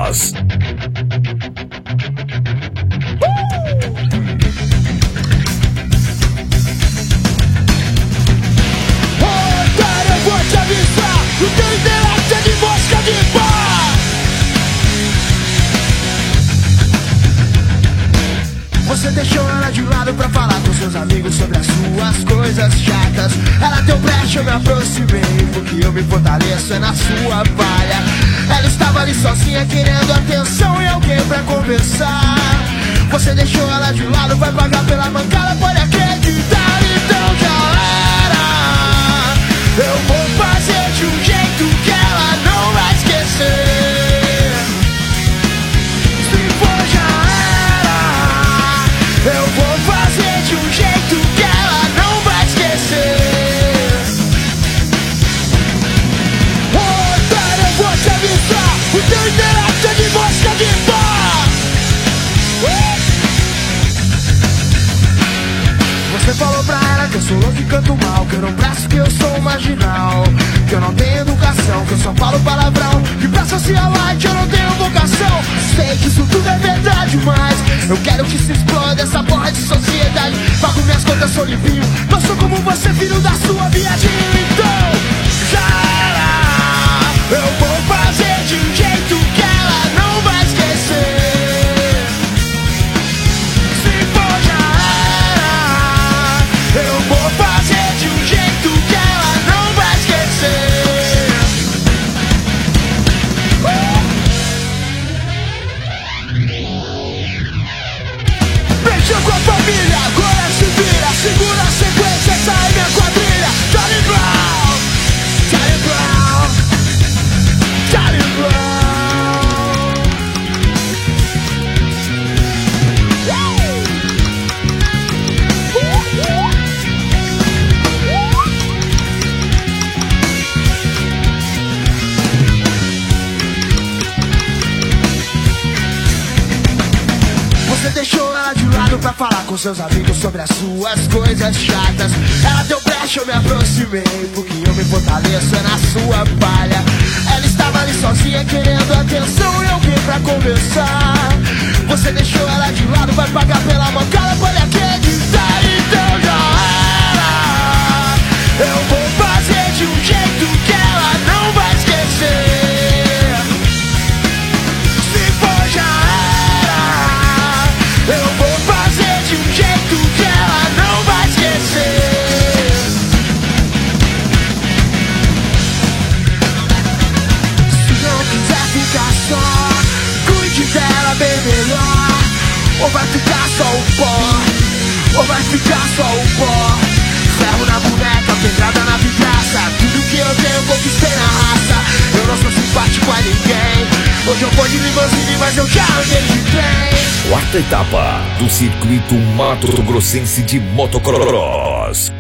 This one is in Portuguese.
Motocross. Otário, eu vou te avisar, o teu intelecto é de mosca de pá. Você deixou ela de lado pra falar com seus amigos sobre as suas coisas chatas. Ela deu brecha, eu me aproximei, porque eu me fortaleço é na sua palha. Ela estava ali sozinha querendo atenção e alguém pra conversar. Você deixou ela de lado, vai pagar pela mancada, pode acreditar, então já era. Eu vou fazer de um jeito que ela não vai esquecer. Se for já era. Eu vou fazer de um jeito que ela não vai esquecer. Otário, eu vou te avisar, o teu intelecto é de mosca de pá. Você falou pra ela que eu sou louco e canto mal, que eu não presto, que eu sou um marginal, que eu não tenho educação, que eu só falo palavrão, que pra socialite eu não tenho vocação. Sei que isso tudo é verdade, mas eu quero que se exploda essa porra de sociedade. Pago minhas contas, sou limpinho, não sou como você, filho da sua viadinho. Então, já era. Eu vou fazer de um jeito que ela não vai esquecer. Se for já era. Eu vou fazer de um jeito que ela não vai esquecer. Beijou com a família, agora se vira. Segura a sequência, essa é minha quadrilha. Charlie Brown, Charlie Brown, Charlie Brown. Você deixou ela de lado pra falar com seus amigos sobre as suas coisas chatas. Ela deu brecha, eu me aproximei, porque eu me fortaleço é na sua palha. Ela estava ali sozinha querendo atenção e alguém pra conversar. Você deixou ela de lado, vai pagar pela mancada, pode acreditar, então já era. Eu vou fazer de um jeito que ela não vai esquecer. Se for já era. Eu vou fazer de um jeito que ela não vai esquecer. Se não quiser ficar só, cuide dela bem melhor. Ou vai ficar só o pó, ou vai ficar só o pó. Ferro na boneca, pedrada na vidraça. Tudo que eu tenho conquistei na raça. Eu não sou simpático a ninguém. Hoje eu vou de limousine, mas eu já andei de trem. Quarta etapa do circuito Mato Grossense de motocross.